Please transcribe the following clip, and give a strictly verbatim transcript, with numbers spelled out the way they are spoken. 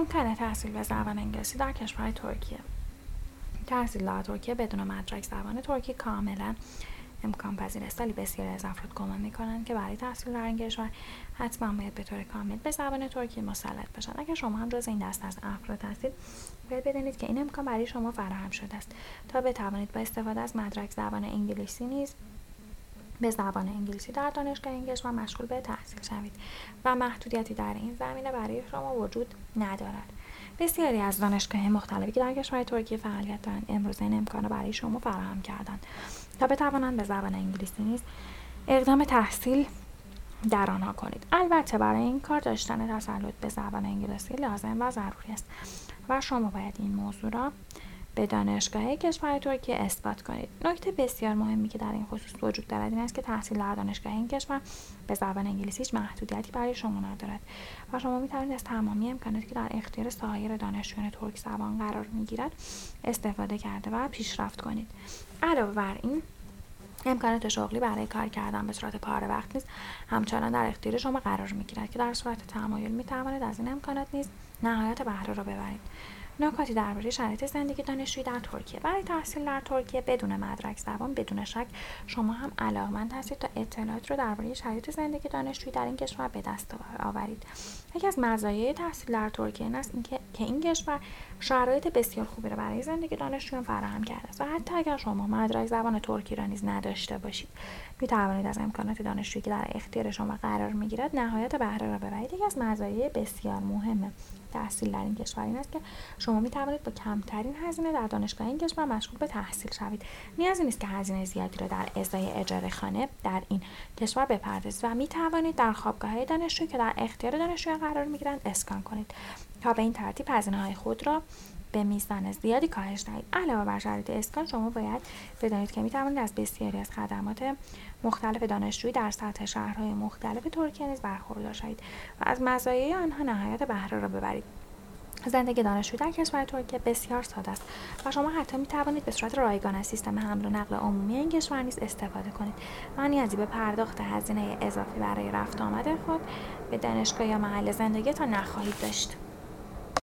امکان تحصیل به زبان انگلیسی در کشور ترکیه. تحصیل در ترکیه بدون مدرک زبان ترکی کاملا امکان پذیر است، ولی بسیاری از افراد گمان می‌کنند که برای تحصیل در این کشور حتما باید به طور کامل به زبان ترکی مسلط بشن. اگر شما هم جز این دسته از افراد هستید، باید بدانید که این امکان برای شما فراهم شده است تا بتوانید با استفاده از مدرک زبان انگلیسی نیز به زبان انگلیسی در دانشگاه این کشور مشغول به تحصیل شوید و محدودیتی در این زمینه برای شما وجود ندارد. بسیاری از دانشگاه‌های مختلفی که در کشور ترکیه فعالیت دارند امروزه این امکان را برای شما فراهم کردند تا بتوانند به زبان انگلیسی نیز اقدام تحصیل در آنها کنید. البته برای این کار داشتن تسلط به زبان انگلیسی لازم و ضروری است و شما باید این موضوع را به دانشگاه کشور ترکیه اثبات کنید. نکته بسیار مهمی که در این خصوص وجود دارد این است که تحصیل در دانشگاه این کشور به زبان انگلیسی هیچ محدودیتی برای شما ندارد و شما می‌توانید از تمامی امکاناتی که در اختیار سایر دانشجویان ترک زبان قرار می‌گیرد استفاده کرده و پیشرفت کنید. علاوه بر این، امکانات شغلی برای کار کردن به صورت پاره وقت نیز همچنان در اختیار شما قرار می‌گیرد که در صورت تمایل می‌توانید از این امکانات نیز نهایت بهره را ببرید. نکاتی درباره شرایط زندگی دانشجویی در ترکیه. برای تحصیل در ترکیه بدون مدرک زبان بدون شک شما هم علاقمند هستید تا اطلاعات رو درباره شرایط زندگی دانشجویی در این کشور به دست آورید. یکی از مزایای تحصیل در ترکیه این است اینکه که این کشور شرایط بسیار خوبی را برای زندگی دانشجویان فراهم کرده است و حتی اگر شما مدرک زبان ترکی را نیز نداشته باشید، می توانید از امکانات دانشجویی که در اختیار شما قرار می‌گیرد نهایت بهره را ببرید. یکی از مزایای بسیار مهم تحصیل در این کشور این است که شما می توانید با کمترین هزینه در دانشگاه این کشور مشغول به تحصیل شوید. نیازی نیست که هزینه زیادی را در ازای اجاره خانه در این کشور بپردازید و می توانید در خوابگاه‌های دانشجویی که در اختیار دانشجویان قرار می‌گیرند اسکان کنید تا به این ترتیب هزینه‌های خود را به میزان زیادی کاهش دهید. علاوه بر شرایط اسکان، شما باید بدانید که می توانید از بسیاری از خدمات مختلف دانشجویی در سطح شهرهای مختلف ترکیه نیز برخوردار شوید و از مزایای آنها نهایت بهره را ببرید. زندگی دانشجویی در کشور ترکیه بسیار ساده است و شما حتی می توانید به صورت رایگان از سیستم حمل و نقل عمومی این کشور نیز استفاده کنید و نیازی به پرداخت هزینه اضافی برای رفت آمد خود به دانشگاه یا محل زندگی تا نخواهید داشت.